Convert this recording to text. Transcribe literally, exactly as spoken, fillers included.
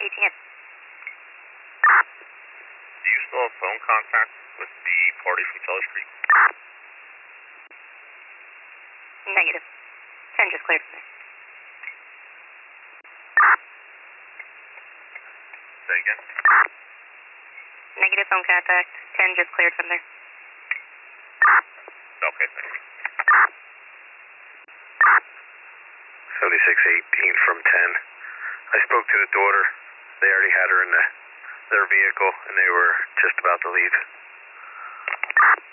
eighteen. Do you still have phone contact with the party from Teller Street? Negative. ten just cleared from there. Say again? Negative phone contact. ten just cleared from there. Okay, thank you. seventy-six eighteen from ten. I spoke to the daughter. They already had her in the, their vehicle, and they were just about to leave.